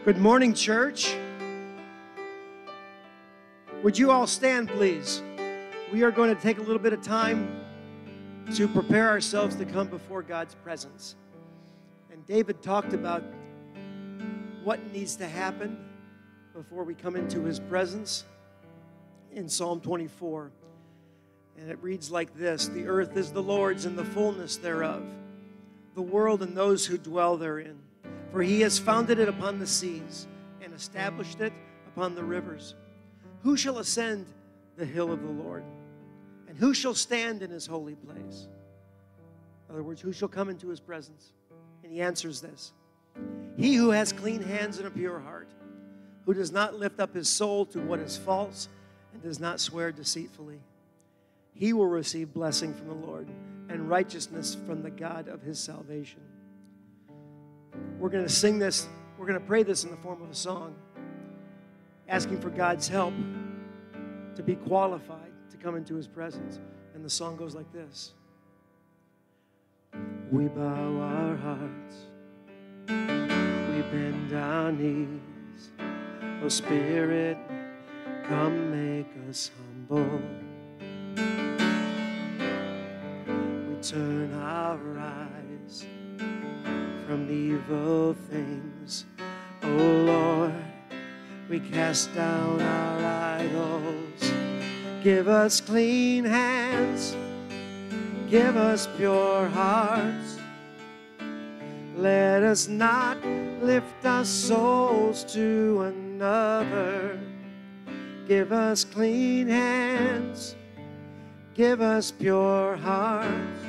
Good morning, church. Would you all stand, please? We are going to take a little bit of time to prepare ourselves to come before God's presence. And David talked about what needs to happen before we come into his presence in Psalm 24. And it reads like this: "The earth is the Lord's and the fullness thereof, the world and those who dwell therein. For he has founded it upon the seas and established it upon the rivers. Who shall ascend the hill of the Lord? And who shall stand in his holy place?" In other words, who shall come into his presence? And he answers this: "He who has clean hands and a pure heart, who does not lift up his soul to what is false and does not swear deceitfully. He will receive blessing from the Lord and righteousness from the God of his salvation." We're going to sing this. We're going to pray this in the form of a song, asking for God's help to be qualified to come into his presence. And the song goes like this: "We bow our hearts, we bend our knees. Oh Spirit, come make us humble. We turn our eyes from evil things. Oh Lord, we cast down our idols. Give us clean hands, give us pure hearts. Let us not lift our souls to another. Give us clean hands, give us pure hearts.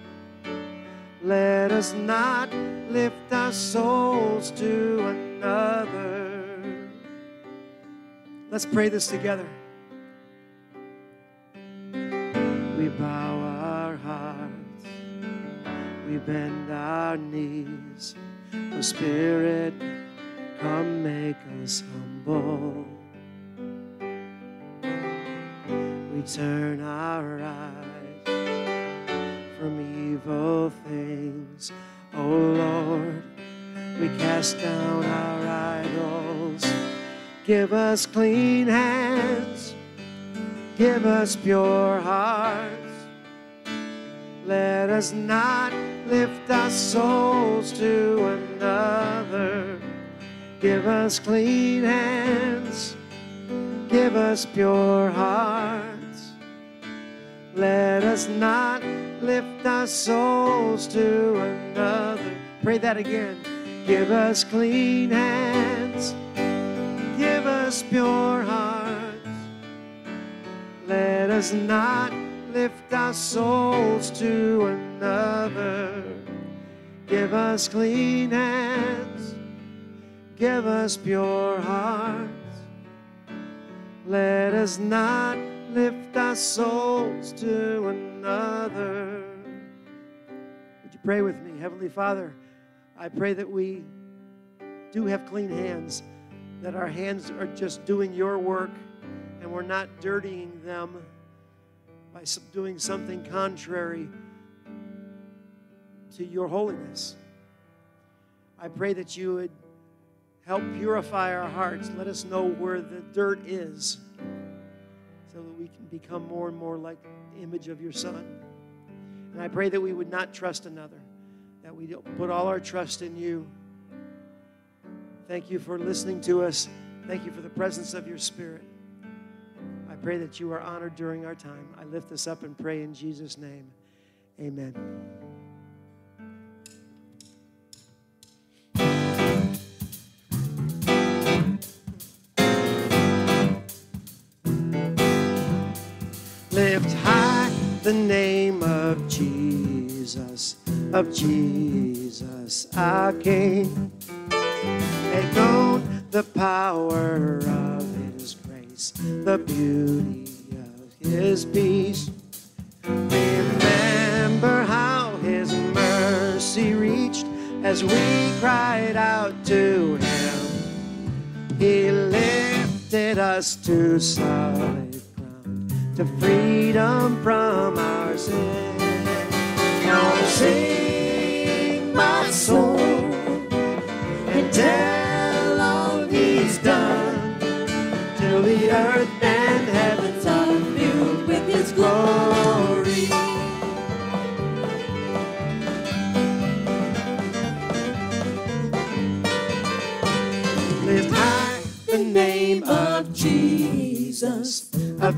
Let us not lift our souls to another." Let's pray this together. We bow our hearts, we bend our knees. Oh Spirit, come make us humble. We turn our eyes from evil things. Oh Lord, we cast down our idols. Give us clean hands, give us pure hearts. Let us not lift our souls to another. Give us clean hands, give us pure hearts. Let us not lift our souls to another. Pray that again. Give us clean hands, give us pure hearts. Let us not lift our souls to another. Give us clean hands, give us pure hearts. Let us not lift our souls to another. Would you pray with me? Heavenly Father, I pray that we do have clean hands, that our hands are just doing your work and we're not dirtying them by doing something contrary to your holiness. I pray that you would help purify our hearts. Let us know where the dirt is so that we can become more and more like the image of your Son. And I pray that we would not trust another, that we put all our trust in you. Thank you for listening to us. Thank you for the presence of your Spirit. I pray that you are honored during our time. I lift this up and pray in Jesus' name. Amen. Lift high the name of Jesus, our King. Make known the power of his grace, the beauty of his peace. Remember how his mercy reached as we cried out to him. He lifted us to solid ground, to freedom from our sin. Now sing, my soul, and tell all the name of Jesus,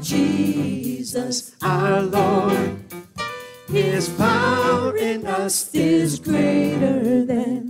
our Lord. His power in us is greater than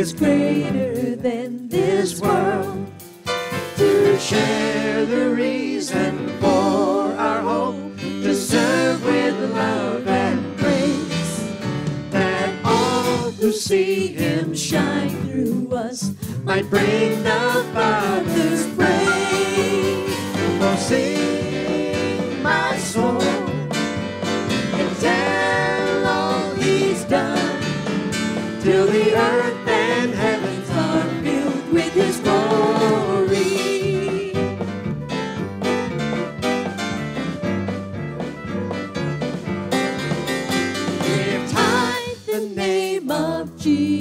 this world. To share the reason for our hope, to serve with love and grace, that all who see Him shine through us might bring the Father's praise. Oh, sing, my soul, and tell all He's done, till the earth and heavens are filled with His glory. Give tithe the name of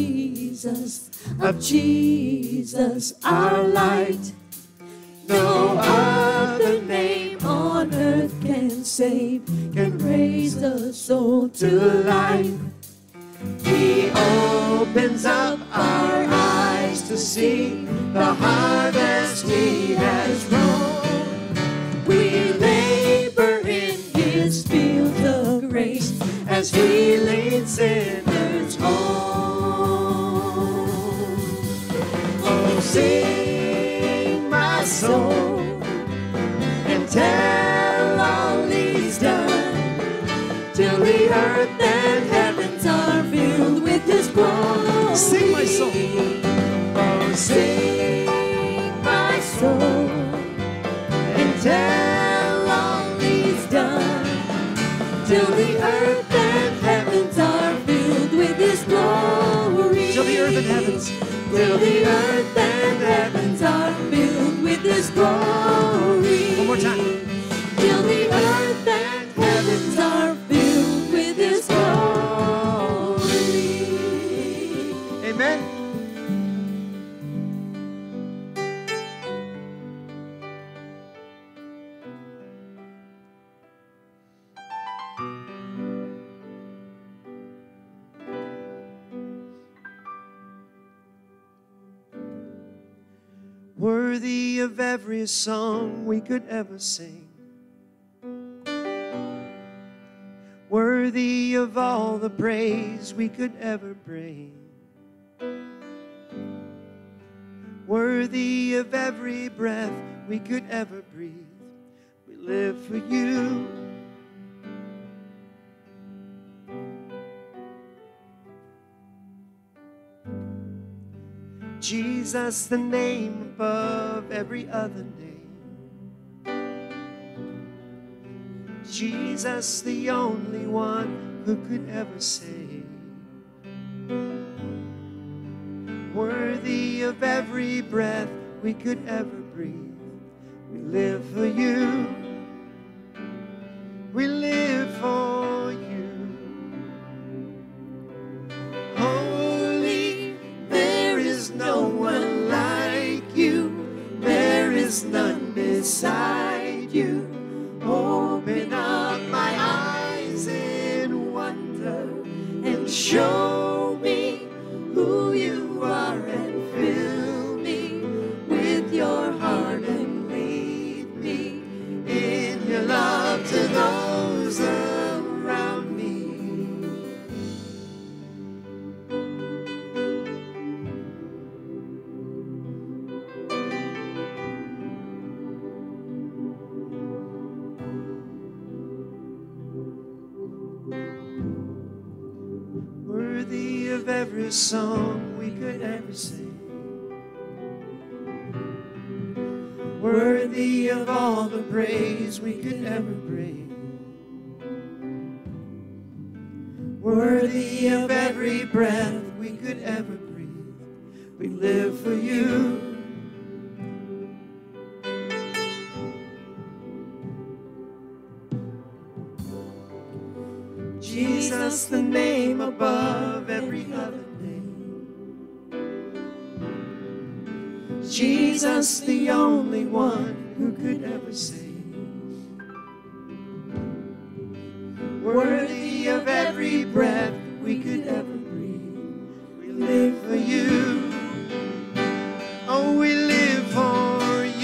Jesus, our light. No other name on earth can save, can raise the soul to life. He opens up our eyes to see the harvest He has grown. We labor in His fields of grace as He leads sinners home. Oh, sing, my soul, and tell all He's done, till the earth and heavens are filled with His glory. Sing, my soul. Oh, sing, my soul, and tell all He's done, till the earth and heavens are filled with His glory. Till the earth and heavens, till the earth and heavens are filled with His glory. One more time. Till the earth and heavens are filled with His glory. Amen. Worthy of every song we could ever sing, worthy of all the praise we could ever bring, worthy of every breath we could ever breathe. We live for You. Jesus, the name above every other name. Jesus, the only one who could ever save. Worthy of every breath we could ever breathe. We live for You. We live for You. Holy, there is no one like You. There is none beside You. Open up my eyes in wonder and show me who You are, and fill me with Your heart and lead me in Your love to those around me. Worthy of every song we could ever sing, worthy of all the praise we could ever bring, worthy of every breath we could ever breathe. We live for You. Jesus, the name above every other name. Jesus, the only one who could ever save. Worthy of every breath we could ever breathe. We live for You. Oh, we live for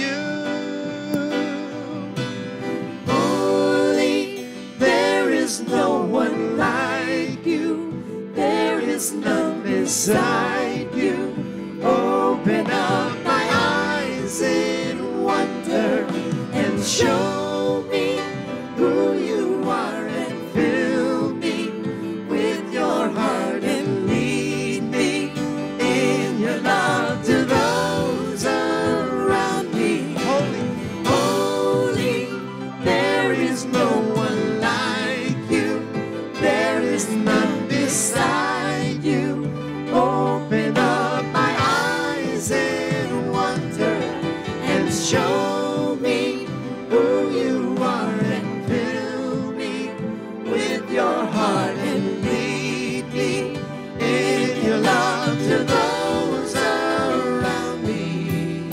is none beside you. Open up my eyes in wonder and show me who you are, and fill me with your heart and lead me in your love to those around me. Holy, holy, there is no one like you. There is none beside you. Open up my eyes in wonder and show me who you are, and fill me with your heart and lead me in your love to those around me.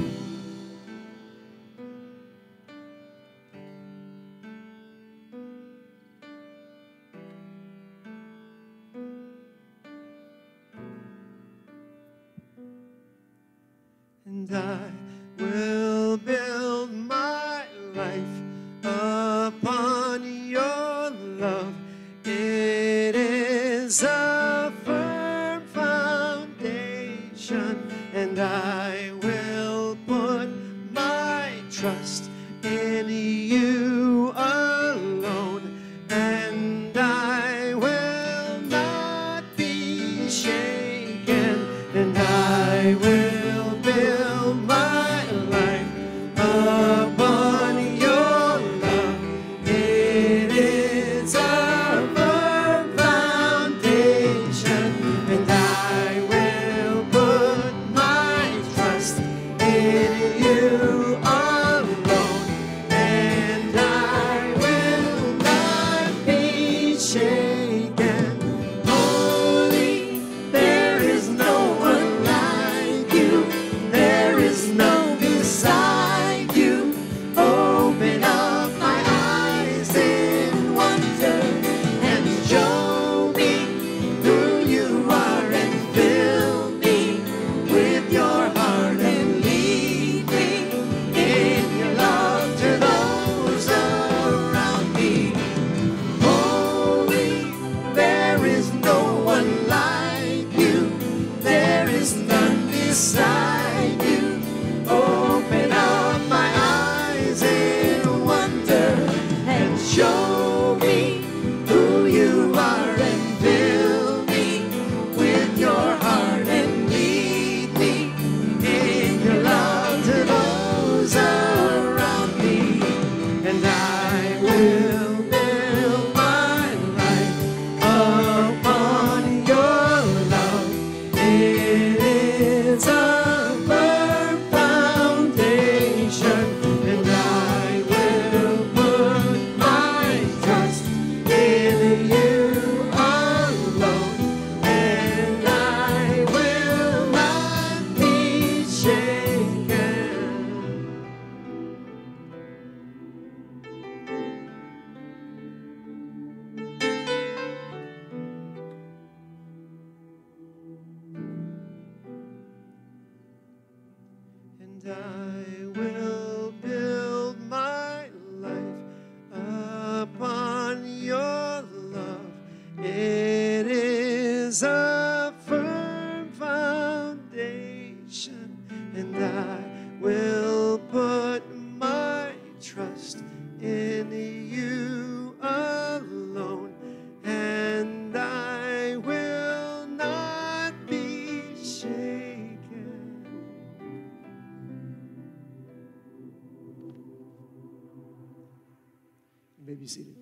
And I will build my life upon your love. It is a firm foundation, and I will put my trust in you alone, and I will not be shaken, and I will build my life upon your love. It is a firm foundation, and I will put my trust in you alone, and I will not be shaken. Holy, there is no one like you. There is none beside you. Open up my eyes in wonder and show me who you are, and fill me with your heart and lead me in your love to those around me. Holy, there is no one like you. There is none beside you. Open up my eyes in wonder and show me who you are, and fill me with your heart and lead me in your love to those around me. And I will build my life upon your love. It is a firm foundation, and I will put my trust in you alone, and I will not be shaken. And I will build my life upon your love. It is a firm foundation, and I will put my trust in you alone, and I will not be shaken. You may be seated.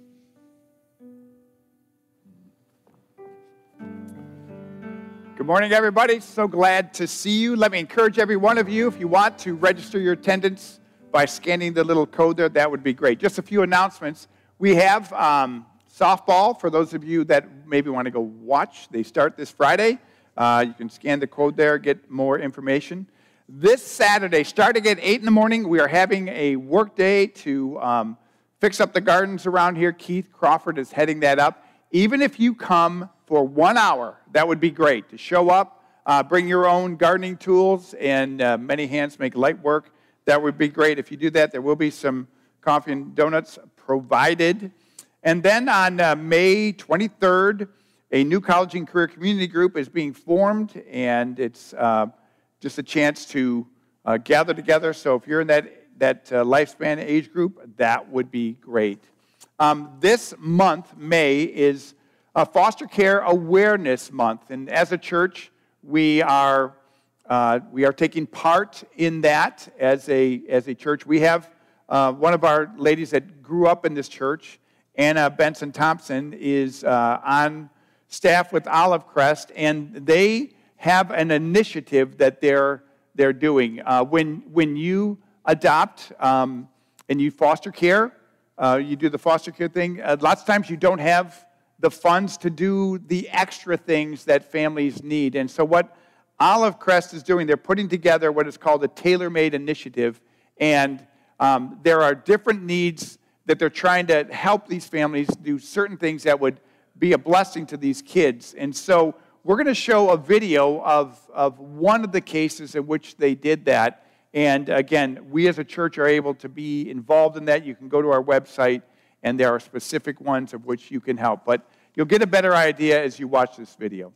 Good morning, everybody. So glad to see you. Let me encourage every one of you, if you want to register your attendance by scanning the little code there, that would be great. Just a few announcements. We have softball for those of you that maybe want to go watch. They start this Friday. You can scan the code there, get more information. This Saturday, starting at 8 in the morning, we are having a work day to fix up the gardens around here. Keith Crawford is heading that up. Even if you come for 1 hour, that would be great. To show up, bring your own gardening tools, and many hands make light work. That would be great. If you do that, there will be some coffee and donuts provided. And then on May 23rd, a new college and career community group is being formed, and it's just a chance to gather together. So if you're in that lifespan age group, that would be great. This month, May, is Foster Care Awareness Month, and as a church, we are taking part in that as a church. We have one of our ladies that grew up in this church, Anna Benson Thompson, is on staff with Olive Crest, and they have an initiative that they're doing. When you adopt and you foster care, you do the foster care thing, lots of times you don't have the funds to do the extra things that families need. And so what Olive Crest is doing, they're putting together what is called a tailor-made initiative, and there are different needs that they're trying to help these families do certain things that would be a blessing to these kids. And so we're going to show a video of one of the cases in which they did that. And again, we as a church are able to be involved in that. You can go to our website, and there are specific ones of which you can help. But you'll get a better idea as you watch this video.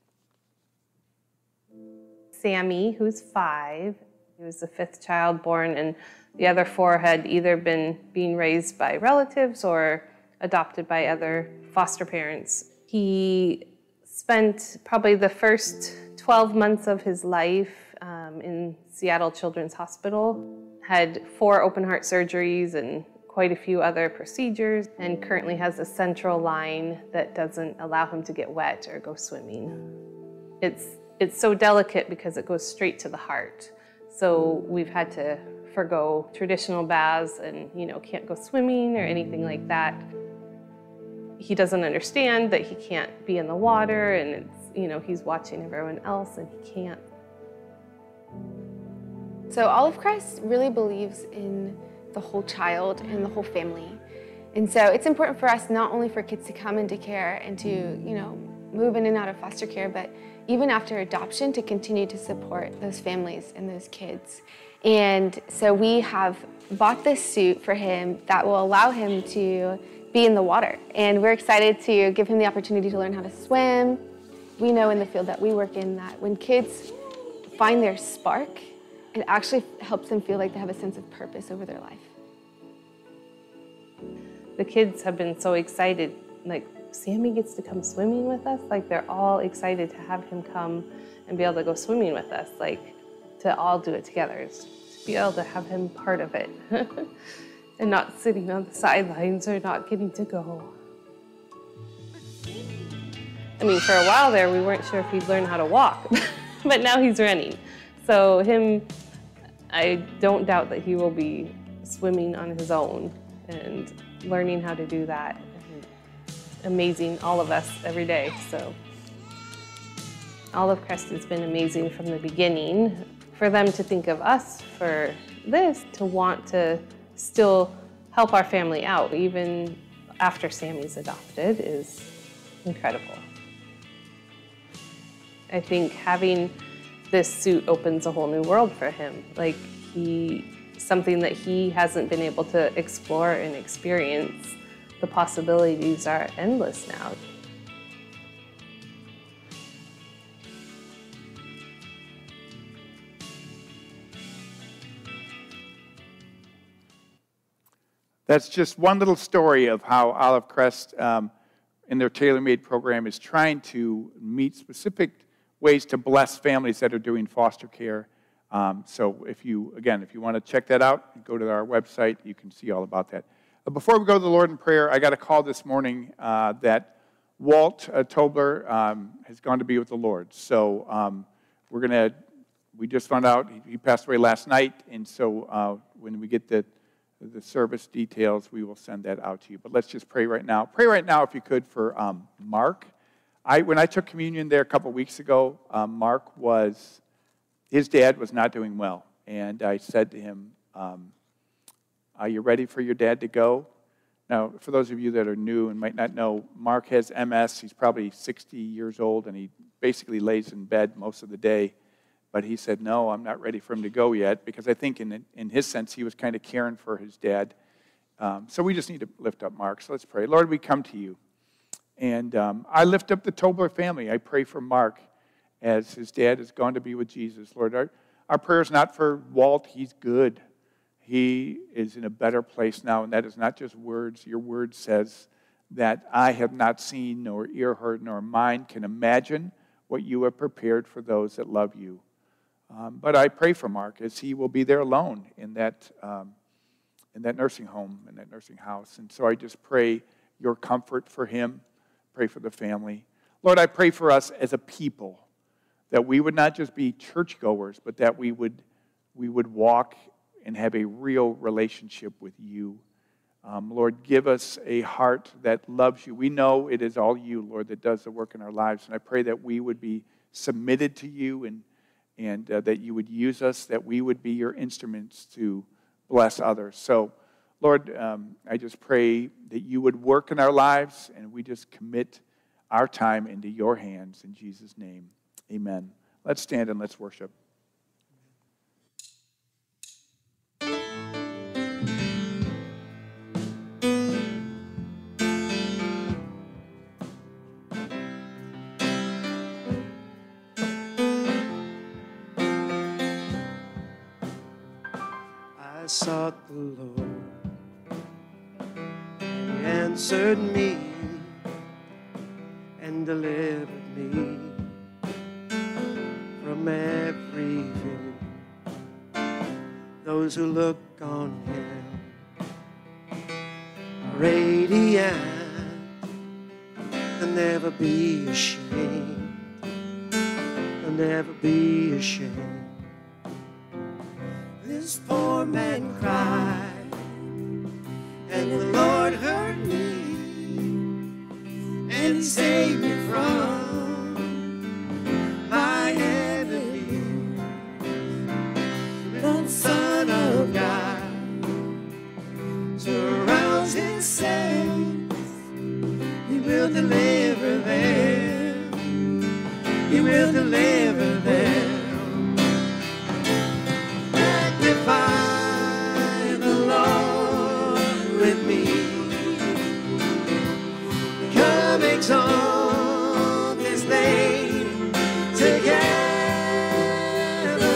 Sammy, who's 5, he was the 5th child born, and the other 4 had either been being raised by relatives or adopted by other foster parents. He spent probably the first 12 months of his life in Seattle Children's Hospital, had 4 open heart surgeries and quite a few other procedures, and currently has a central line that doesn't allow him to get wet or go swimming. It's so delicate because it goes straight to the heart. So we've had to forgo traditional baths and, can't go swimming or anything like that. He doesn't understand that he can't be in the water, and he's watching everyone else and he can't. So Olive Crest really believes in the whole child and the whole family. And so it's important for us not only for kids to come into care and to, move in and out of foster care, but even after adoption to continue to support those families and those kids. And so we have bought this suit for him that will allow him to be in the water. And we're excited to give him the opportunity to learn how to swim. We know in the field that we work in that when kids find their spark, it actually helps them feel like they have a sense of purpose over their life. The kids have been so excited, like, Sammy gets to come swimming with us. Like, they're all excited to have him come and be able to go swimming with us, like, to all do it together, to be able to have him part of it and not sitting on the sidelines or not getting to go. I mean, for a while there, we weren't sure if he'd learn how to walk, but now he's running. So I don't doubt that he will be swimming on his own and learning how to do that, and amazing all of us every day. So Olive Crest has been amazing from the beginning. For them to think of us for this, to want to still help our family out, even after Sammy's adopted, is incredible. I think having this suit opens a whole new world for him. Like, something that he hasn't been able to explore and experience. The possibilities are endless now. That's just one little story of how Olive Crest, in their tailor-made program, is trying to meet specific ways to bless families that are doing foster care. So if you want to check that out, go to our website. You can see all about that. Before we go to the Lord in prayer, I got a call this morning that Walt Tobler has gone to be with the Lord. So we just found out he passed away last night, and so when we get the service details, we will send that out to you. But let's just pray right now. Pray right now, if you could, for Mark. When I took communion there a couple weeks ago, his dad was not doing well. And I said to him, are you ready for your dad to go? Now, for those of you that are new and might not know, Mark has MS. He's probably 60 years old, and he basically lays in bed most of the day. But he said, no, I'm not ready for him to go yet, because I think in his sense, he was kind of caring for his dad. So we just need to lift up Mark. So let's pray. Lord, we come to you. And I lift up the Tobler family. I pray for Mark as his dad has gone to be with Jesus. Lord, our prayer is not for Walt. He's good. He is in a better place now, and that is not just words. Your word says that I have not seen, nor ear heard, nor mind can imagine what you have prepared for those that love you. But I pray for Mark as he will be there alone in that nursing home, in that nursing house. And so I just pray your comfort for him. Pray for the family. Lord, I pray for us as a people that we would not just be churchgoers, but that we would walk and have a real relationship with you. Lord, give us a heart that loves you. We know it is all you, Lord, that does the work in our lives. And I pray that we would be submitted to you and that you would use us, that we would be your instruments to bless others. So, Lord, I just pray that you would work in our lives, and we just commit our time into your hands. In Jesus' name, amen. Let's stand and let's worship. I sought the Lord, and He answered me and delivered me from every fear. Those who look on Him are radiant, they'll never be ashamed. They'll never be ashamed. This poor man cried, and the Lord heard me, and He saved me from my enemy. The Son of God surrounds His saints. He will deliver them. He will deliver them. Magnify the Lord with me. Come exalt His name together.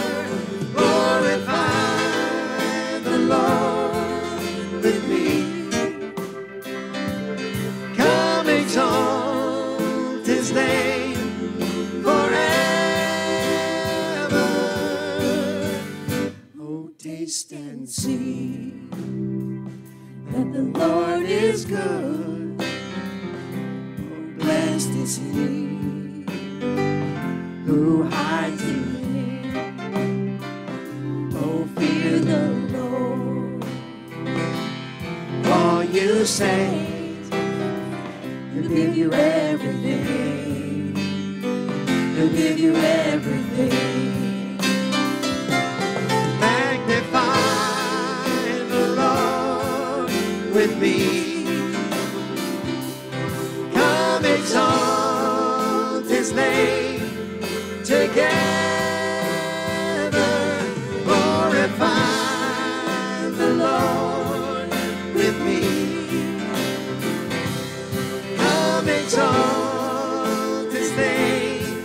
Glorify the Lord with me. Come exalt His name forever. Oh, taste and see that the Lord is good. Oh, blessed is He who hides in Him. Oh, fear the Lord, all you saints. He'll give you everything. He'll give you everything. Magnify the Lord with me. Come exalt His name together. Glorify the Lord with me. Come exalt His name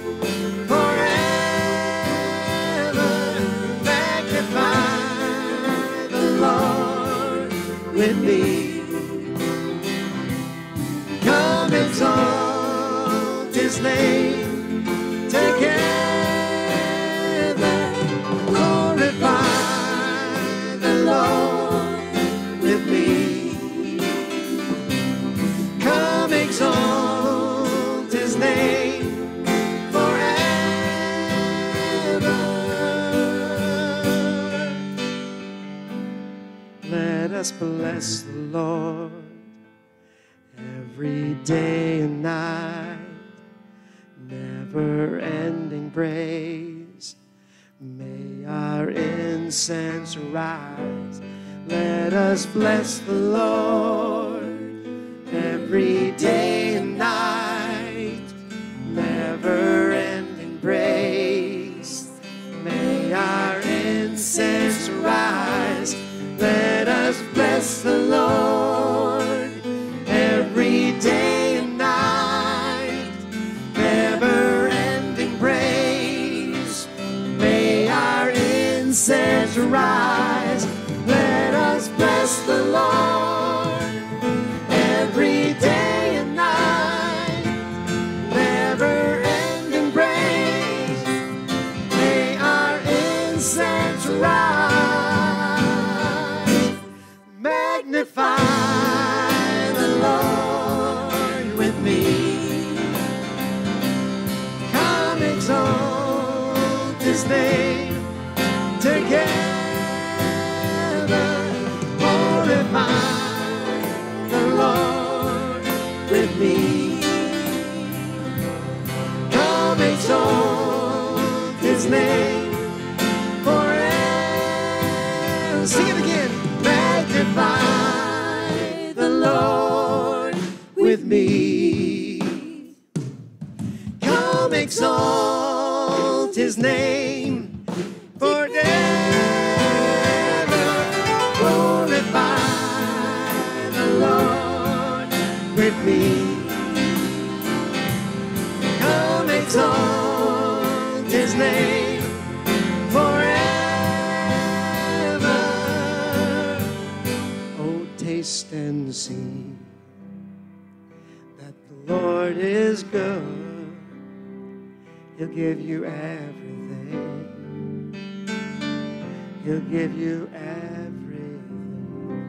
forever. Magnify the Lord with me. Come exalt His name together. Glorify the Lord with me. Come exalt His name forever. Let us bless the Lord every day and night. Never-ending praise. May our incense rise. Let us bless the Lord every day and night. Never-ending praise. May our incense rise. Let us bless the Lord every day and night. rise. Let us bless the Lord every day and night. Never-ending praise, may our incense rise. Magnify the Lord with me. Come exalt His name together. Glorify the Lord with me. Come exalt His name forever. Sing it again. Magnify the Lord with me. Come exalt His name forever. Glorify the Lord with me. Come exalt His name forever. Oh, taste and see that the Lord is good. He'll give you everything. He'll give you everything.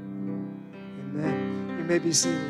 Amen. You may be seated.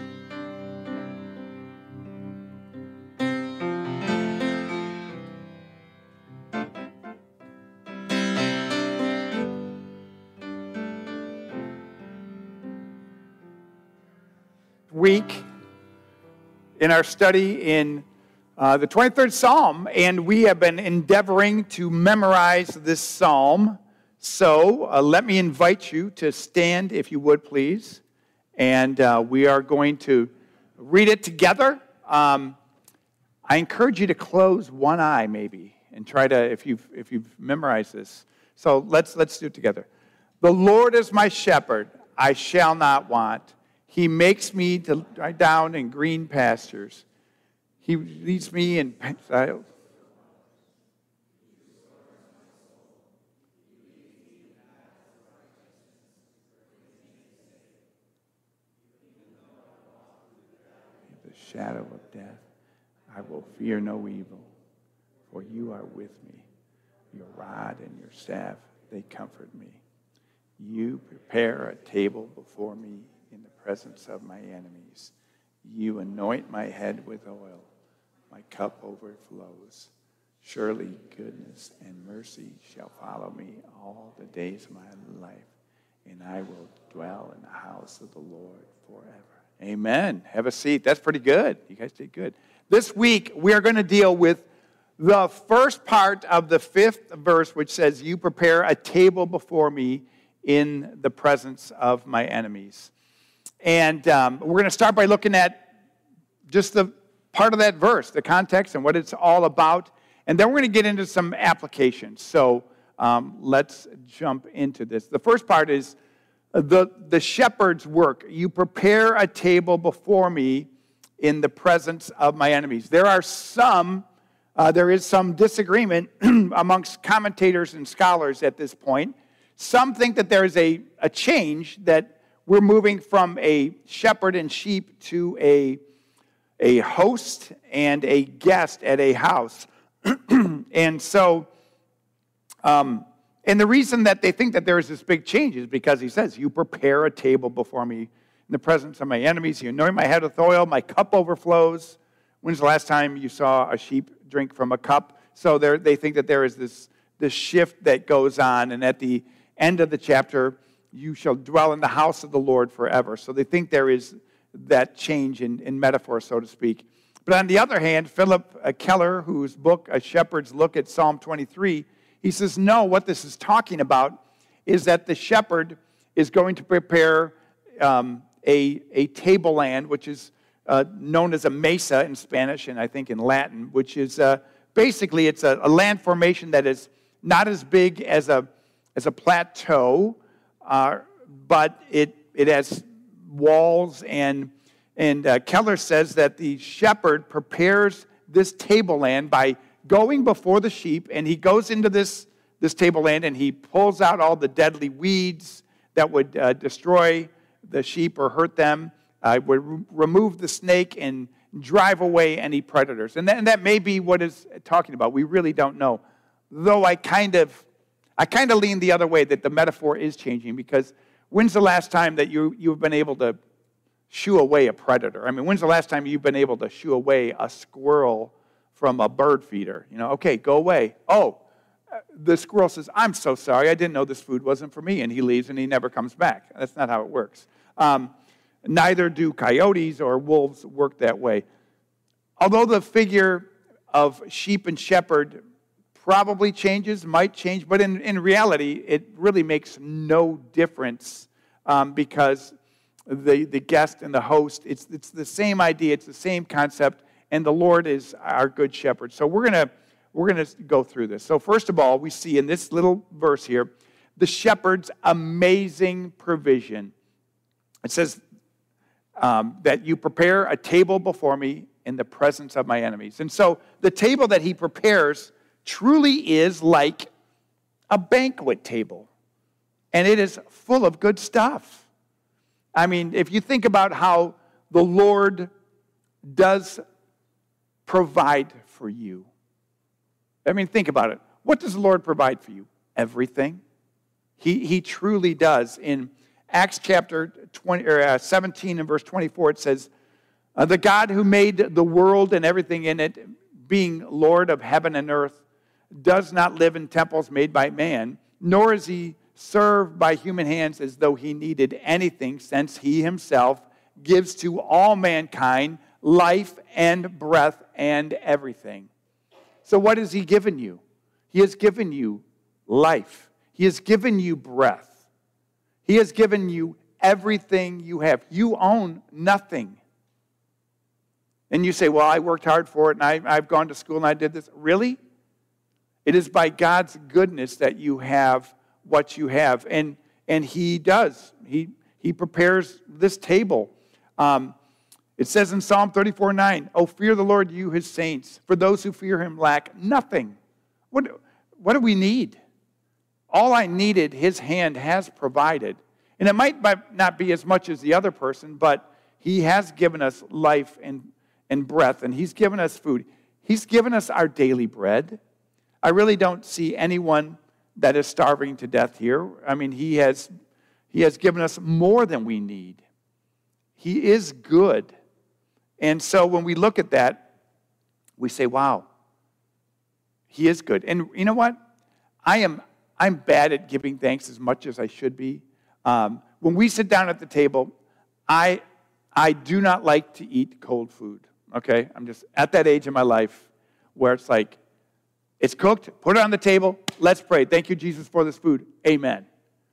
Week in our study in the 23rd Psalm, and we have been endeavoring to memorize this psalm. So let me invite you to stand, if you would, please, and we are going to read it together. I encourage you to close one eye, maybe, and try to, if you've memorized this. So let's do it together. The Lord is my shepherd; I shall not want. He makes me to lie down in green pastures. He leads me in the shadow of death. I will fear no evil, for you are with me. Your rod and your staff, they comfort me. You prepare a table before me in the presence of my enemies. You anoint my head with oil. My cup overflows. Surely goodness and mercy shall follow me all the days of my life, and I will dwell in the house of the Lord forever. Amen. Have a seat. That's pretty good. You guys did good. This week, we are going to deal with the first part of the 5th verse, which says, you prepare a table before me in the presence of my enemies. And we're going to start by looking at just the part of that verse, the context and what it's all about. And then we're going to get into some applications. So let's jump into this. The first part is the shepherd's work. You prepare a table before me in the presence of my enemies. There is some disagreement amongst commentators and scholars at this point. Some think that there is a change, that we're moving from a shepherd and sheep to a host and a guest at a house. And so, and the reason that they think that there is this big change is because he says, you prepare a table before me in the presence of my enemies. You anoint my head with oil. My cup overflows. When's the last time you saw a sheep drink from a cup? So they think that there is this shift that goes on. And at the end of the chapter, you shall dwell in the house of the Lord forever. So they think there is that change in metaphor, so to speak. But on the other hand, Philip Keller, whose book, A Shepherd's Look at Psalm 23, he says, no, what this is talking about is that the shepherd is going to prepare a tableland, which is known as a mesa in Spanish and I think in Latin, which is basically it's a land formation that is not as big as a plateau, but it has walls, and Keller says that the shepherd prepares this tableland by going before the sheep, and he goes into this this tableland, and he pulls out all the deadly weeds that would destroy the sheep or hurt them, would remove the snake and drive away any predators. And that may be what it's talking about. We really don't know. Though I kind of lean the other way, that the metaphor is changing, because when's the last time that you've been able to shoo away a predator? I mean, when's the last time you've been able to shoo away a squirrel from a bird feeder? Okay, go away. Oh, the squirrel says, I'm so sorry, I didn't know this food wasn't for me, and he leaves and he never comes back. That's not how it works. Neither do coyotes or wolves work that way. Although the figure of sheep and shepherd probably changes, might change, but in reality, it really makes no difference, because the guest and the host, it's the same idea, it's the same concept, and the Lord is our good shepherd. So we're gonna go through this. So first of all, we see in this little verse here, the shepherd's amazing provision. It says that you prepare a table before me in the presence of my enemies. And so the table that he prepares truly is like a banquet table. And it is full of good stuff. I mean, if you think about how the Lord does provide for you. I mean, think about it. What does the Lord provide for you? Everything. He truly does. In Acts chapter 17 and verse 24, it says, the God who made the world and everything in it, being Lord of heaven and earth, does not live in temples made by man, nor is he served by human hands as though he needed anything, since he himself gives to all mankind life and breath and everything. So what has he given you? He has given you life. He has given you breath. He has given you everything you have. You own nothing. And you say, well, I worked hard for it, and I've gone to school, and I did this. Really? It is by God's goodness that you have what you have. And he does. He prepares this table. It says in Psalm 34:9, oh, fear the Lord, you his saints, for those who fear him lack nothing. What do we need? All I needed, his hand has provided. And it might not be as much as the other person, but he has given us life and breath, and he's given us food. He's given us our daily bread. I really don't see anyone that is starving to death here. I mean, he has given us more than we need. He is good. And so when we look at that, we say, wow, he is good. And you know what? I'm bad at giving thanks as much as I should be. When we sit down at the table, I do not like to eat cold food, okay? I'm just at that age in my life where it's like, it's cooked, put it on the table, let's pray. Thank you, Jesus, for this food. Amen.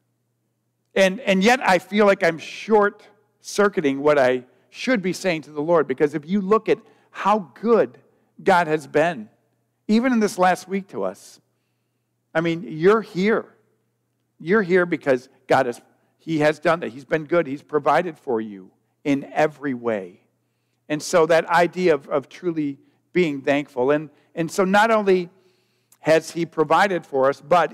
And yet I feel like I'm short-circuiting what I should be saying to the Lord, because if you look at how good God has been, even in this last week to us, I mean, you're here. You're here because he has done that. He's been good. He's provided for you in every way. And so that idea of truly being thankful. And so not only has he provided for us, but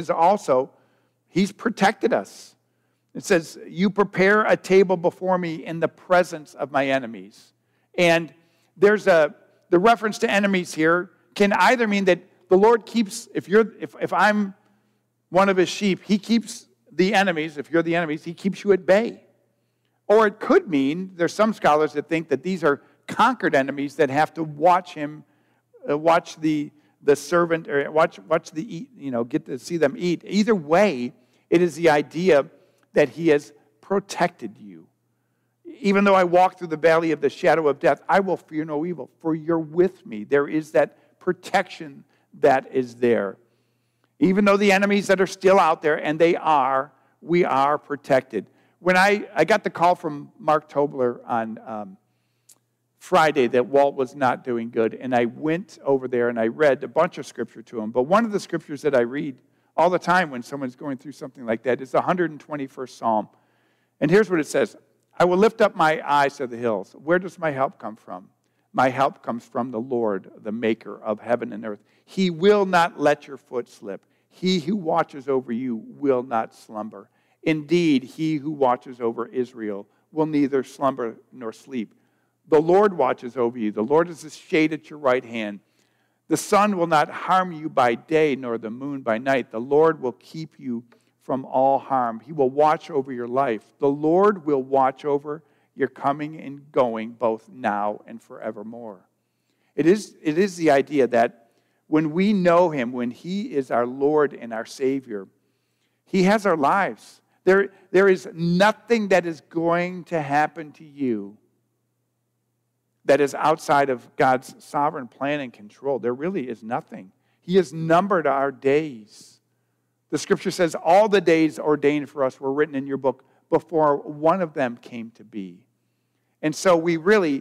he's protected us. It says, you prepare a table before me in the presence of my enemies. And there's the reference to enemies here can either mean that the Lord keeps, if I'm one of his sheep, he keeps the enemies, if you're the enemies, he keeps you at bay. Or it could mean, there's some scholars that think that these are conquered enemies that have to watch him, watch the servant, or watch the get to see them eat. Either way, it is the idea that he has protected you. Even though I walk through the valley of the shadow of death, I will fear no evil, for you're with me. There is that protection that is there. Even though the enemies that are still out there, and we are protected. When I got the call from Mark Tobler on Friday that Walt was not doing good, and I went over there and I read a bunch of scripture to him. But one of the scriptures that I read all the time when someone's going through something like that is the 121st Psalm. And here's what it says. I will lift up my eyes to the hills. Where does my help come from? My help comes from the Lord, the maker of heaven and earth. He will not let your foot slip. He who watches over you will not slumber. Indeed, he who watches over Israel will neither slumber nor sleep. The Lord watches over you. The Lord is a shade at your right hand. The sun will not harm you by day, nor the moon by night. The Lord will keep you from all harm. He will watch over your life. The Lord will watch over your coming and going, both now and forevermore. It is the idea that when we know him, when he is our Lord and our Savior, he has our lives. There is nothing that is going to happen to you that is outside of God's sovereign plan and control. There really is nothing. He has numbered our days. The scripture says all the days ordained for us were written in your book before one of them came to be. And so we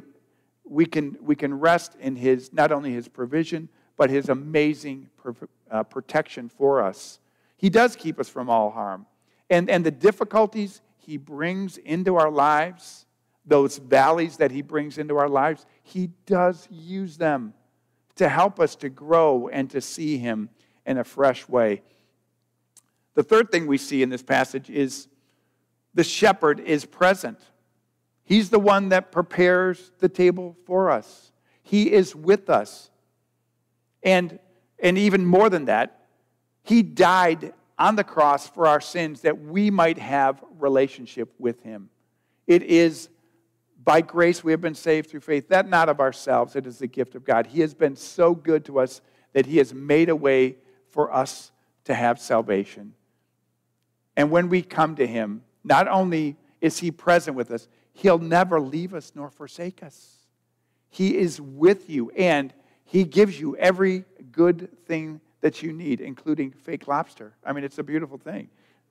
can rest in his, not only his provision, but his amazing protection for us. He does keep us from all harm. And the difficulties he brings into our lives, those valleys that he brings into our lives, he does use them to help us to grow and to see him in a fresh way. The third thing we see in this passage is the shepherd is present. He's the one that prepares the table for us. He is with us. And even more than that, he died on the cross for our sins that we might have relationship with him. It is by grace we have been saved through faith, that not of ourselves, it is the gift of God. He has been so good to us that he has made a way for us to have salvation. And when we come to him, not only is he present with us, he'll never leave us nor forsake us. He is with you, and he gives you every good thing that you need, including fake lobster. I mean, it's a beautiful thing.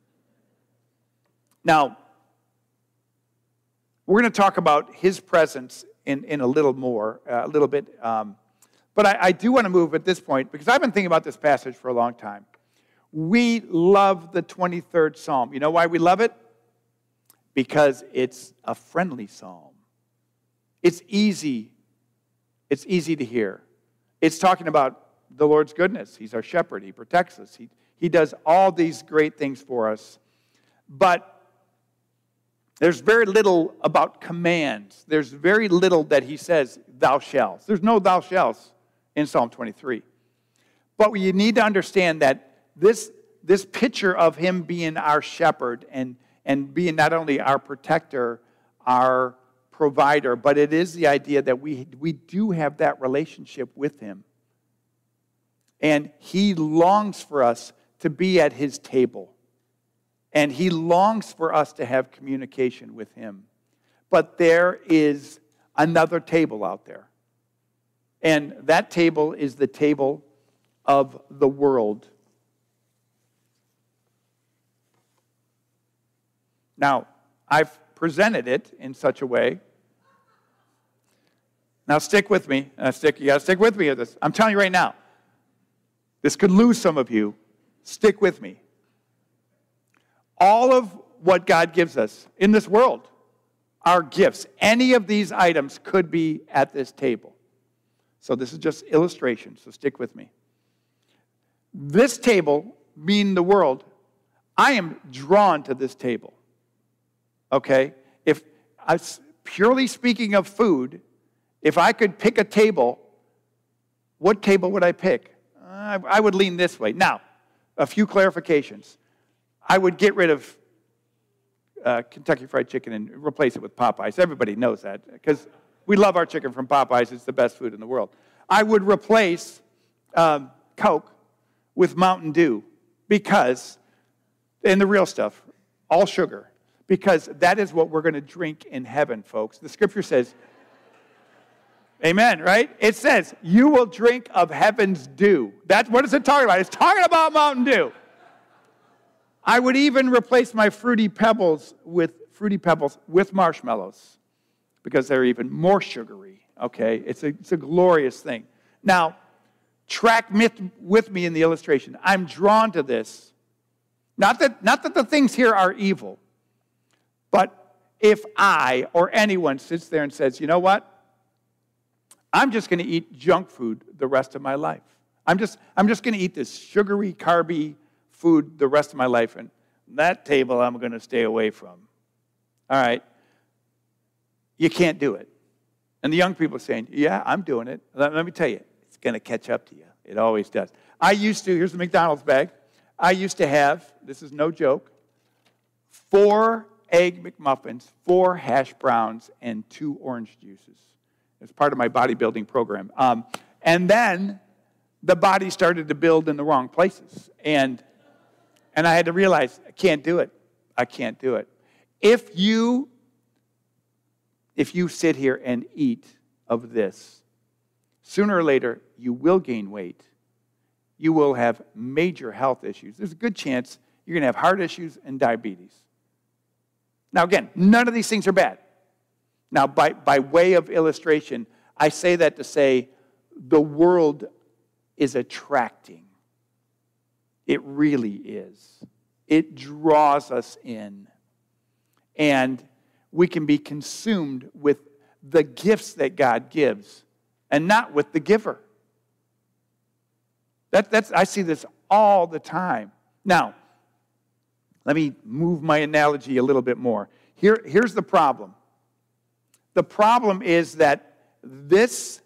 Now, we're going to talk about his presence in a little bit. But I do want to move at this point, because I've been thinking about this passage for a long time. We love the 23rd Psalm. You know why we love it? Because it's a friendly psalm. It's easy. It's easy to hear. It's talking about the Lord's goodness. He's our shepherd. He protects us. He does all these great things for us. But there's very little about commands. There's very little that he says, thou shalt. There's no thou shalt in Psalm 23. But you need to understand that this picture of him being our shepherd and being not only our protector, our provider, but it is the idea that we do have that relationship with him. And he longs for us to be at his table. And he longs for us to have communication with him. But there is another table out there. And that table is the table of the world. Now, I've presented it in such a way. Now, stick with me. You got to stick with me with this. I'm telling you right now. This could lose some of you. Stick with me. All of what God gives us in this world are gifts. Any of these items could be at this table. So this is just illustration, so stick with me. This table, being the world, I am drawn to this table. Okay? If I was purely speaking of food, if I could pick a table, what table would I pick? I would lean this way. Now, a few clarifications. I would get rid of Kentucky Fried Chicken and replace it with Popeyes. Everybody knows that because we love our chicken from Popeyes. It's the best food in the world. I would replace Coke with Mountain Dew because, and the real stuff, all sugar, because that is what we're going to drink in heaven, folks. The scripture says, amen, right? It says, you will drink of heaven's dew. What is it talking about? It's talking about Mountain Dew. I would even replace my Fruity Pebbles with marshmallows because they're even more sugary, okay? It's a glorious thing. Now, track with me in the illustration. I'm drawn to this. Not that the things here are evil, but if I or anyone sits there and says, you know what? I'm just going to eat junk food the rest of my life. I'm just going to eat this sugary, carby, food the rest of my life, and that table I'm going to stay away from. All right. You can't do it. And the young people are saying, yeah, I'm doing it. Let me tell you, it's going to catch up to you. It always does. Here's the McDonald's bag. I used to have, this is no joke, 4 egg McMuffins, 4 hash browns, and 2 orange juices. It's part of my bodybuilding program. And then the body started to build in the wrong places. And I had to realize, I can't do it. I can't do it. If you sit here and eat of this, sooner or later, you will gain weight. You will have major health issues. There's a good chance you're going to have heart issues and diabetes. Now, again, none of these things are bad. Now, by way of illustration, I say that to say the world is attracting. It really is. It draws us in. And we can be consumed with the gifts that God gives and not with the giver. I see this all the time. Now, let me move my analogy a little bit more. Here's the problem. The problem is that this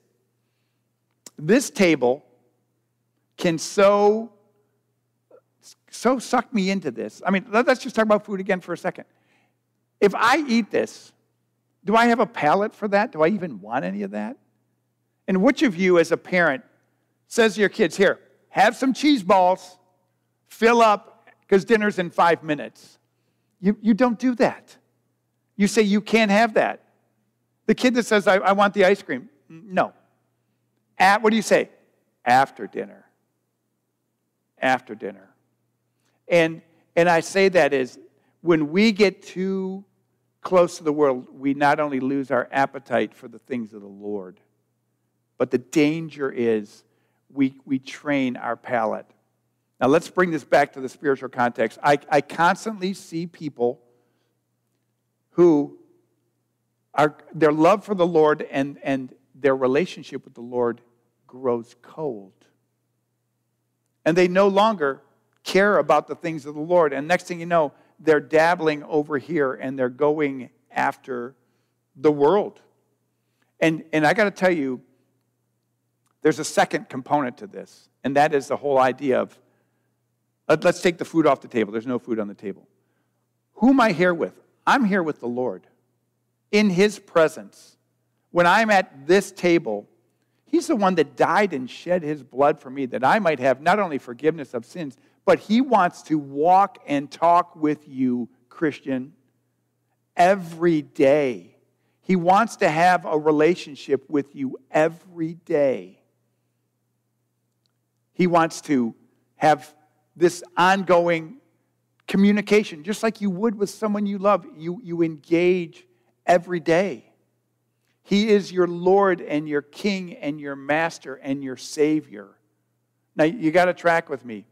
table can so suck me into this. I mean, let's just talk about food again for a second. If I eat this, do I have a palate for that? Do I even want any of that? And which of you as a parent says to your kids, here, have some cheese balls, fill up, because dinner's in 5 minutes. You don't do that. You say you can't have that. The kid that says, I want the ice cream, no. What do you say? After dinner. After dinner. And I say that is, when we get too close to the world, we not only lose our appetite for the things of the Lord, but the danger is we train our palate. Now let's bring this back to the spiritual context. I constantly see people who their love for the Lord and their relationship with the Lord grows cold. And they no longer care about the things of the Lord. And next thing you know, they're dabbling over here and they're going after the world. And I got to tell you, there's a second component to this, and that is the whole idea of, let's take the food off the table. There's no food on the table. Who am I here with? I'm here with the Lord. In His presence. When I'm at this table, He's the one that died and shed His blood for me, that I might have not only forgiveness of sins, but He wants to walk and talk with you, Christian, every day. He wants to have a relationship with you every day. He wants to have this ongoing communication, just like you would with someone you love. You engage every day. He is your Lord and your King and your Master and your Savior. Now, you got to track with me.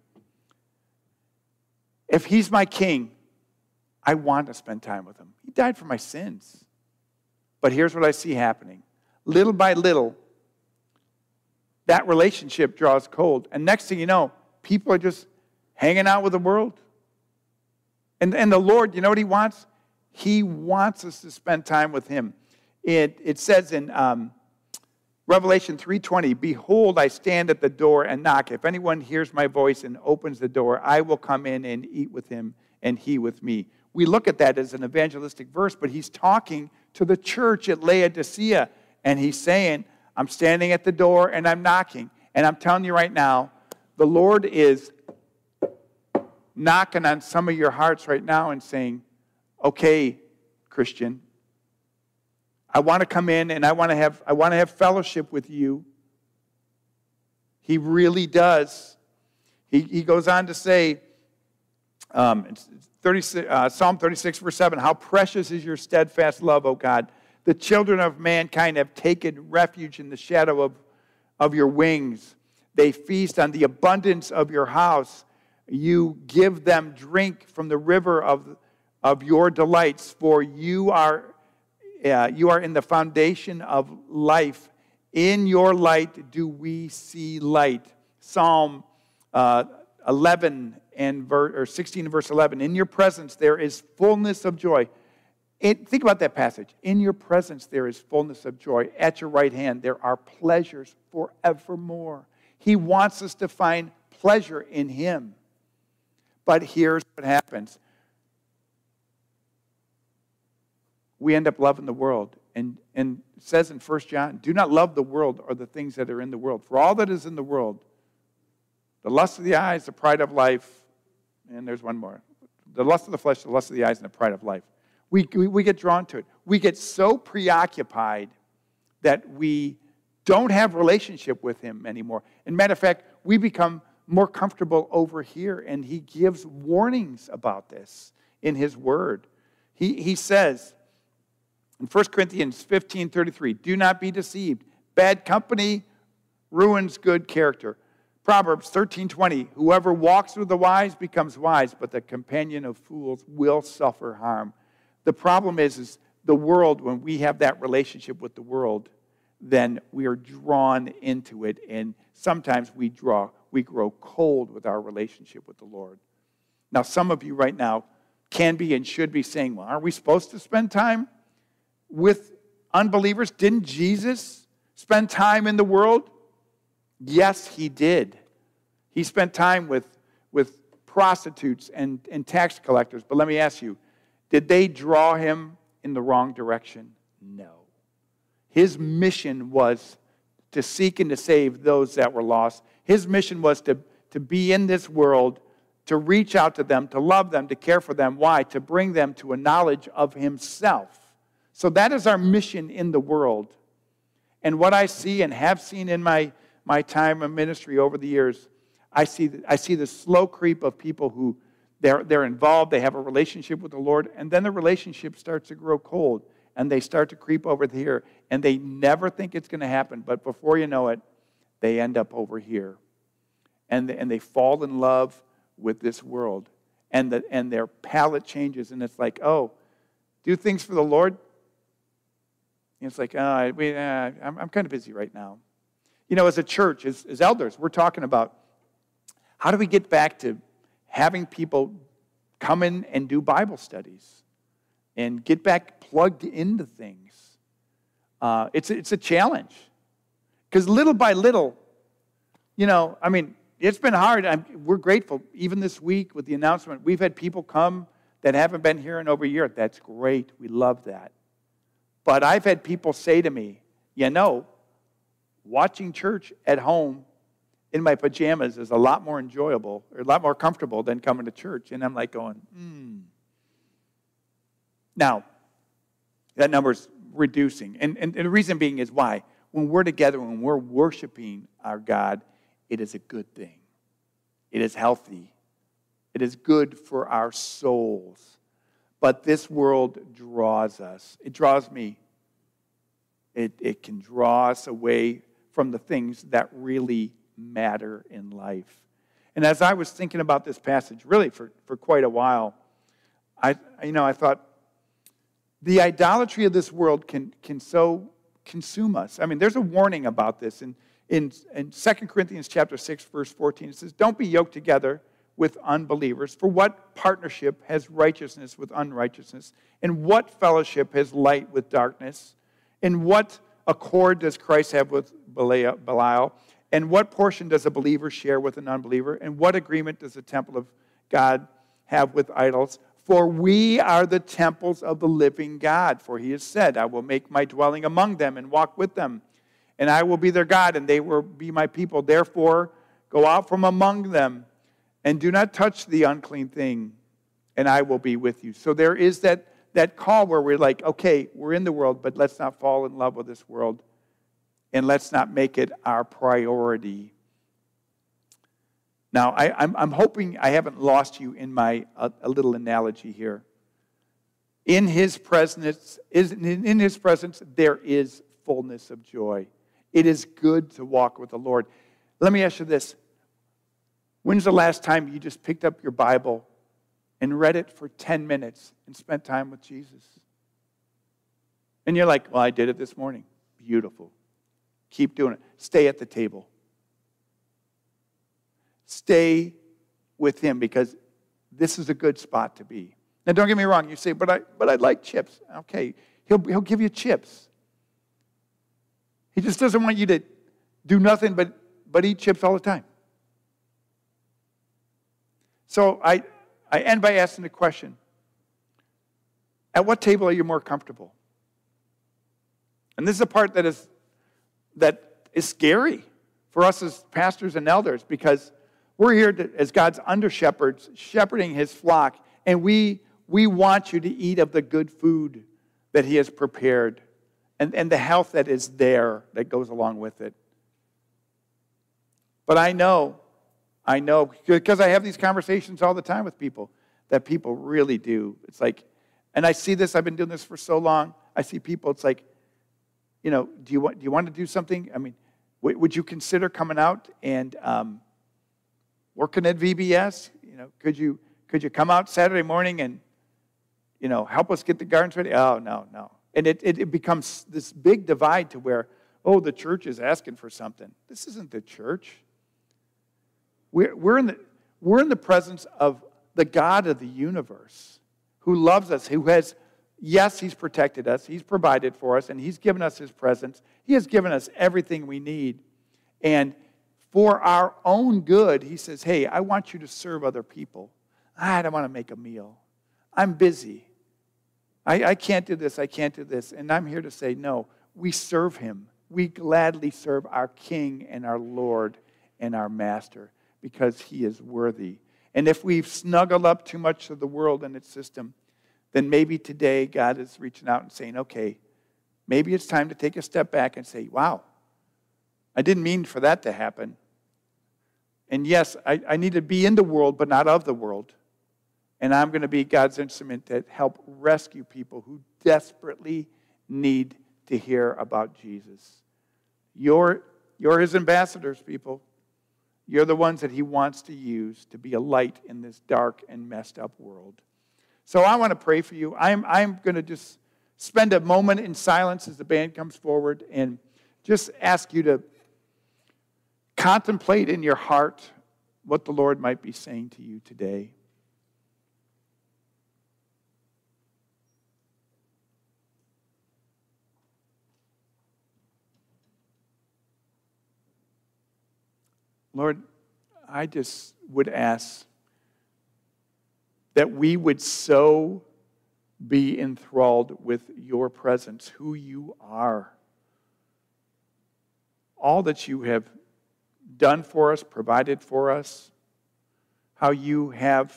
If He's my King, I want to spend time with Him. He died for my sins. But here's what I see happening. Little by little, that relationship draws cold. And next thing you know, people are just hanging out with the world. And the Lord, you know what He wants? He wants us to spend time with Him. It says in Revelation 3:20, behold, I stand at the door and knock. If anyone hears my voice and opens the door, I will come in and eat with him and he with me. We look at that as an evangelistic verse, but He's talking to the church at Laodicea. And He's saying, I'm standing at the door and I'm knocking. And I'm telling you right now, the Lord is knocking on some of your hearts right now and saying, okay, Christian, I want to come in and I want to have fellowship with you. He really does. He goes on to say, Psalm 36, verse 7, how precious is your steadfast love, O God. The children of mankind have taken refuge in the shadow of your wings. They feast on the abundance of your house. You give them drink from the river of your delights, for you are in the foundation of life. In your light do we see light. Psalm 16 and verse 11. In your presence there is fullness of joy. Think about that passage. In your presence there is fullness of joy. At your right hand there are pleasures forevermore. He wants us to find pleasure in him. But here's what happens. We end up loving the world. And it says in 1 John, do not love the world or the things that are in the world. For all that is in the world, the lust of the eyes, the pride of life, and there's one more. The lust of the flesh, the lust of the eyes, and the pride of life. We get drawn to it. We get so preoccupied that we don't have relationship with him anymore. And matter of fact, we become more comfortable over here, and he gives warnings about this in his word. He says in 1 Corinthians 15:33, do not be deceived. Bad company ruins good character. Proverbs 13:20, whoever walks with the wise becomes wise, but the companion of fools will suffer harm. The problem is the world, when we have that relationship with the world, then we are drawn into it, and sometimes we grow cold with our relationship with the Lord. Now, some of you right now can be and should be saying, well, aren't we supposed to spend time with unbelievers? Didn't Jesus spend time in the world? Yes, he did. He spent time with prostitutes and tax collectors. But let me ask you, did they draw him in the wrong direction? No. His mission was to seek and to save those that were lost. His mission was to be in this world, to reach out to them, to love them, to care for them. Why? To bring them to a knowledge of himself. So that is our mission in the world. And what I see and have seen in my time of ministry over the years, I see the slow creep of people who they're involved, they have a relationship with the Lord, and then the relationship starts to grow cold, and they start to creep over here, and they never think it's going to happen, but before you know it, they end up over here. And they fall in love with this world, and their palate changes, and it's like, oh, do things for the Lord? And it's like, I'm kind of busy right now. You know, as a church, as elders, we're talking about how do we get back to having people come in and do Bible studies and get back plugged into things. It's a challenge. Because little by little, it's been hard. We're grateful. Even this week with the announcement, we've had people come that haven't been here in over a year. That's great. We love that. But I've had people say to me, watching church at home in my pajamas is a lot more enjoyable, or a lot more comfortable than coming to church. And I'm like going, Now, that number's reducing. And the reason being is why? When we're together, when we're worshiping our God, it is a good thing. It is healthy. It is good for our souls. But this world draws us. It draws me. It can draw us away from the things that really matter in life. And as I was thinking about this passage, really for quite a while, I thought the idolatry of this world can so consume us. There's a warning about this. In 2 Corinthians chapter 6, verse 14, it says, don't be yoked together with unbelievers. For what partnership has righteousness with unrighteousness? And what fellowship has light with darkness? And what accord does Christ have with Belial? And what portion does a believer share with an unbeliever? And what agreement does the temple of God have with idols? For we are the temples of the living God. For he has said, I will make my dwelling among them and walk with them. And I will be their God, and they will be my people. Therefore, go out from among them, and do not touch the unclean thing, and I will be with you. So there is that call where we're like, okay, we're in the world, but let's not fall in love with this world, and let's not make it our priority. Now, I'm hoping I haven't lost you in my a little analogy here. In His presence, there is fullness of joy. It is good to walk with the Lord. Let me ask you this. When's the last time you just picked up your Bible and read it for 10 minutes and spent time with Jesus? And you're like, well, I did it this morning. Beautiful. Keep doing it. Stay at the table. Stay with him, because this is a good spot to be. Now, don't get me wrong. You say, but I like chips. Okay, he'll give you chips. He just doesn't want you to do nothing but eat chips all the time. So I end by asking the question, at what table are you more comfortable? And this is a part that is scary for us as pastors and elders, because we're here as God's under-shepherds, shepherding his flock, and we want you to eat of the good food that he has prepared and the health that is there that goes along with it. But I know, because I have these conversations all the time with people, that people really do. It's like, and I see this, I've been doing this for so long, I see people, it's like, do you want to do something? I mean, would you consider coming out and working at VBS? Could you come out Saturday morning and, help us get the gardens ready? Oh, no. And it becomes this big divide to where, the church is asking for something. This isn't the church. We're in the presence of the God of the universe, who loves us, who has, yes, he's protected us, he's provided for us, and he's given us his presence. He has given us everything we need. And for our own good, he says, hey, I want you to serve other people. I don't want to make a meal. I'm busy. I can't do this, I can't do this. And I'm here to say, no, we serve him. We gladly serve our King and our Lord and our Master, because he is worthy. And if we've snuggled up too much of the world and its system, then maybe today God is reaching out and saying, okay, maybe it's time to take a step back and say, wow, I didn't mean for that to happen. And yes, I need to be in the world, but not of the world. And I'm going to be God's instrument to help rescue people who desperately need to hear about Jesus. You're his ambassadors, people. You're the ones that he wants to use to be a light in this dark and messed up world. So I want to pray for you. I'm going to just spend a moment in silence as the band comes forward and just ask you to contemplate in your heart what the Lord might be saying to you today. Lord, I just would ask that we would so be enthralled with your presence, who you are, all that you have done for us, provided for us, how you have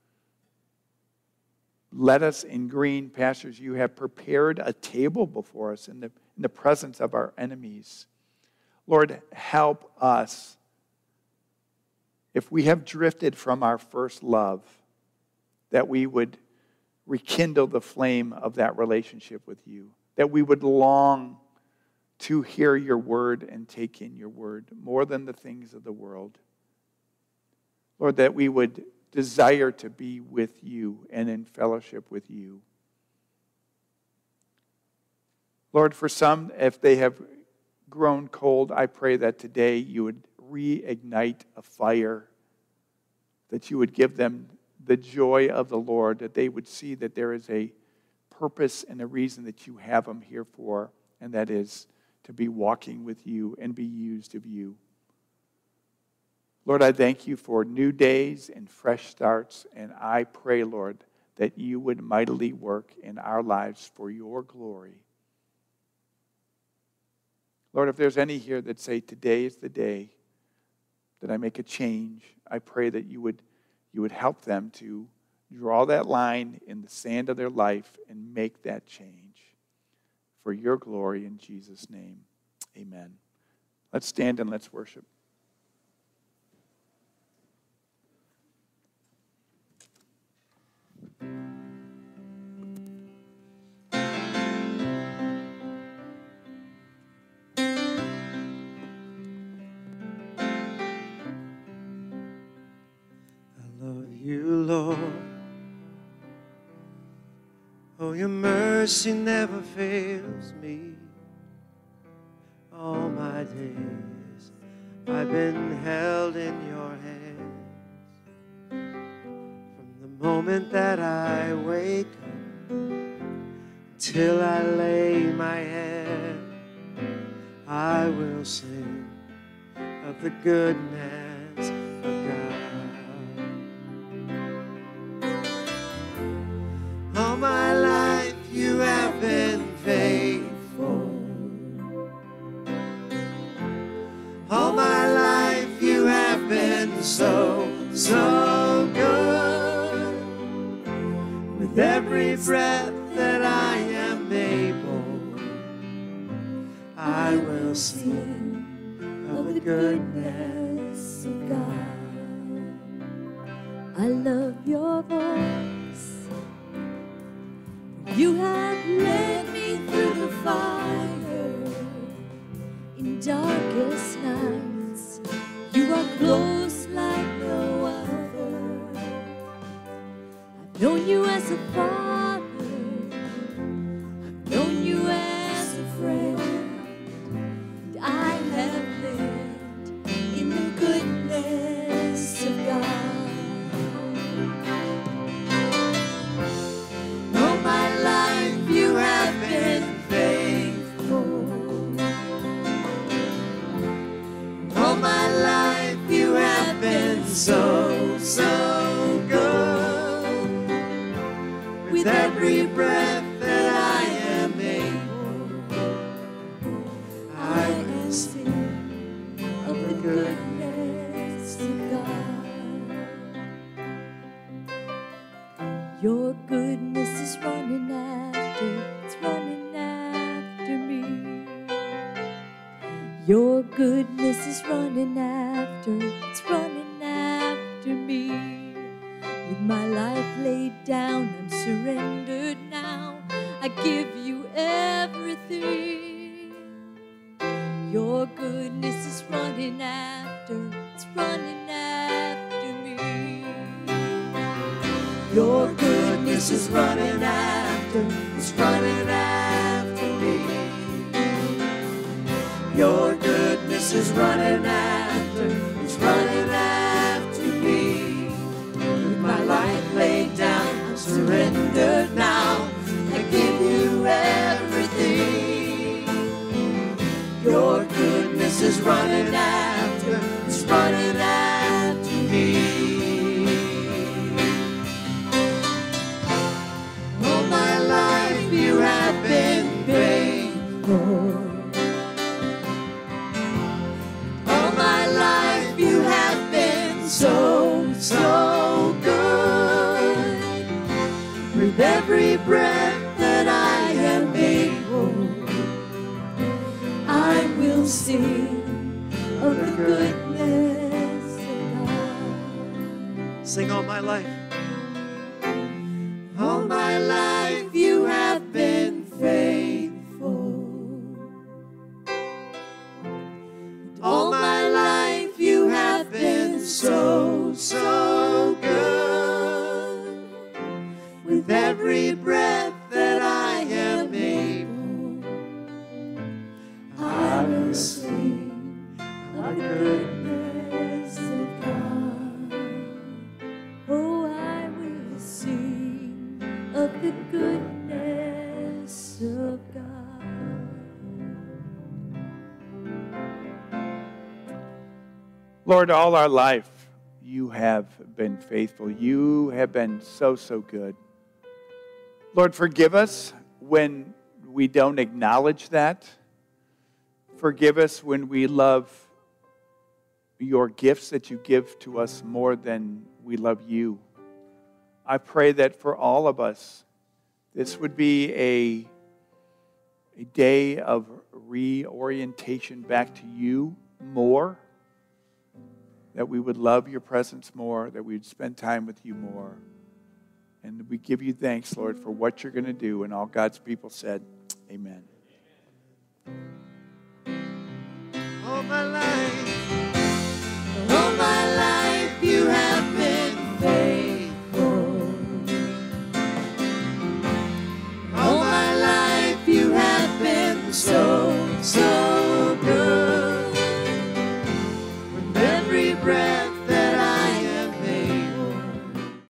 led us in green pastures. You have prepared a table before us in the presence of our enemies. Lord, help us. If we have drifted from our first love, that we would rekindle the flame of that relationship with you, that we would long to hear your word and take in your word more than the things of the world. Lord, that we would desire to be with you and in fellowship with you. Lord, for some, if they have grown cold, I pray that today you would reignite a fire, that you would give them the joy of the Lord, that they would see that there is a purpose and a reason that you have them here for, and that is to be walking with you and be used of you. Lord, I thank you for new days and fresh starts, and I pray, Lord, that you would mightily work in our lives for your glory. Lord, if there's any here that say today is the day that I make a change, I pray that you would help them to draw that line in the sand of their life and make that change for your glory in Jesus' name. Amen. Let's stand and let's worship. You, Lord, oh, your mercy never fails me. All my days I've been held in your hands. moment that I wake up till I lay my head, I will sing of the goodness of God. All my life you have been faithful. All my life you have been so, so good. With every breath that I am able, I will sing of the goodness of God. I love your voice. You have led me through the fire in darkest nights. You are close like no other. I've known you as a father. I've known you as a friend. And I have lived in the goodness of God. All my life you have been faithful. All my life you have been so, so good. With every breath that I am able, I will sing of the goodness of God. Your goodness is running after, it's running after me. Your goodness is running after, it's running after me. With my life laid down, I'm surrendered now. I give you everything. Your goodness is running after, it's running after me. Your goodness is running after, it's running after me. Your goodness is running after, it's running after me. With my life laid down, I'm surrendered now. I give you everything. Your goodness is running after, it's running after me. All my life you have been faithful. All my life you have been so, so good. With every breath that I am able, I will sing of the goodness of God. Sing all my life. All my life you have been faithful. All my life you have been so, so good. With every breath that I am able, I will sing of the goodness of God. Oh, I will sing of the goodness of God. Lord, all our life, you have been faithful. You have been so, so good. Lord, forgive us when we don't acknowledge that. Forgive us when we love your gifts that you give to us more than we love you. I pray that for all of us, this would be a day of reorientation back to you more, that we would love your presence more, that we would spend time with you more. And we give you thanks, Lord, for what you're going to do. And all God's people said, amen. All my life